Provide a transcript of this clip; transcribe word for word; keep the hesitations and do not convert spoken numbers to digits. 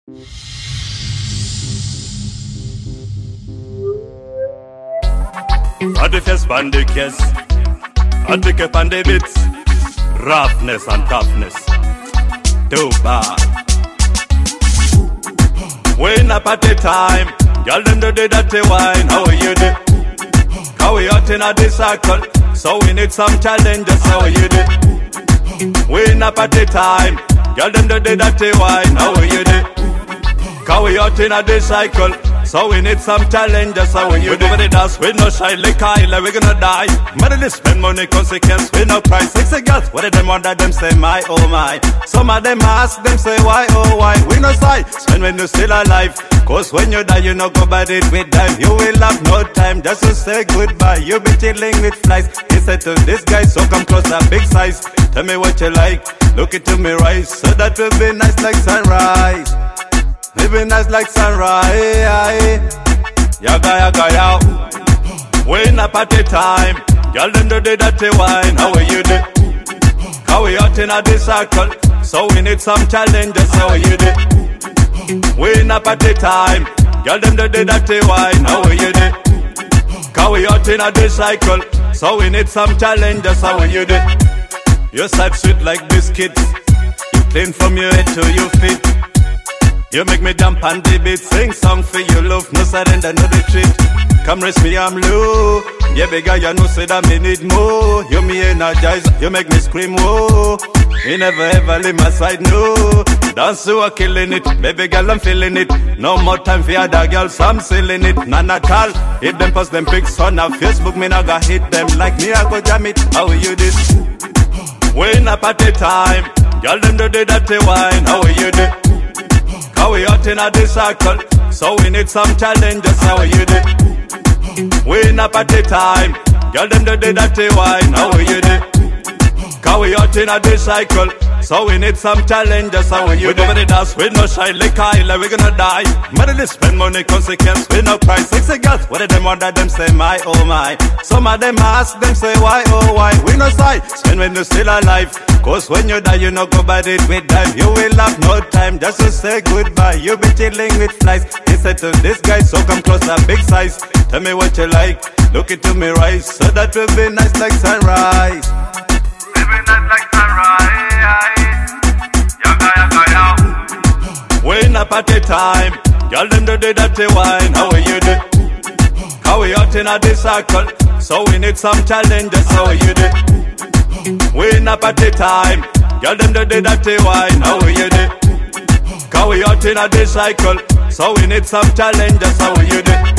At the first band the kiss, at the cap and the bits, roughness and toughness, too bad. When up at the time, y'all them do the dirty wine. How are you do? How we out in a this circle, so we need some challenges. How are you do? When up at the time, y'all them do the dirty wine. How are you do? How we out in a this cycle, so we need some challenges. How you do with the dance? We no shy like Kyle, we gonna die. Money spend money, consequence, we no price. Sexy girls, what did them wonder them say my oh my? Some of them ask them say why oh why? We no shy, spend when you still alive. Cause when you die you no go bad it with time. You will have no time just to say goodbye. You be chilling with flies. He said to this guy, so come closer, big size. Tell me what you like, look into me right, so that will be nice like sunrise. Living nice like sunrise. Yaga yaga yaw. When up at the time, y'all them do the dirty wine. How are you do? How we out in a this circle, so we need some challenges. How are you do? When up at the time, y'all them do the dirty wine. How are you do? How we out in a this cycle, so we need some challenges. How are you do? Your side sweet like biscuits. You clean from your head to your feet. You make me jump and the beat, sing song for you, love, no surrender, no retreat. Come rest me, I'm low. Yeah, bigger, you know, say that me need more. You me energize, you make me scream, whoa. You never ever leave my side, no. Dance you are killing it, baby girl, I'm feeling it. No more time for other girls, I'm sealing it. None at all, if them post them pics on our Facebook, me not gonna hit them like me, I go jam it. How are you this? When up at the time, y'all them do the dirty wine. How are you this? How we out in a this circle, so we need some challenges. How are you do? We up at the time, y'all them do the dirty wine. How are you do? How we out in a this cycle, so we need some challenges. How are you do? We do the dance, we no shy like Kyle, we gonna die. Money spend money, consequence, we no price. Sexy girls, what did them wonder them say my oh my? Some of them ask them say why oh why? We no shy, spend when you still alive. Cause when you die you no go bad it with time. You will have no time just to say goodbye. You be chilling with flies. He said to this guy, so come closer, big size. Tell me what you like, look into me right, so that will be nice like sunrise. Living nice like sunrise. Yaga yaga yaw. When up at the time, y'all them do the dirty wine. How are you do? How we out in a this circle, so we need some challenges. How are you do? We up at the time, y'all them do the dirty wine. How are you do? How we out in a this cycle, so we need some challenges. How are you do?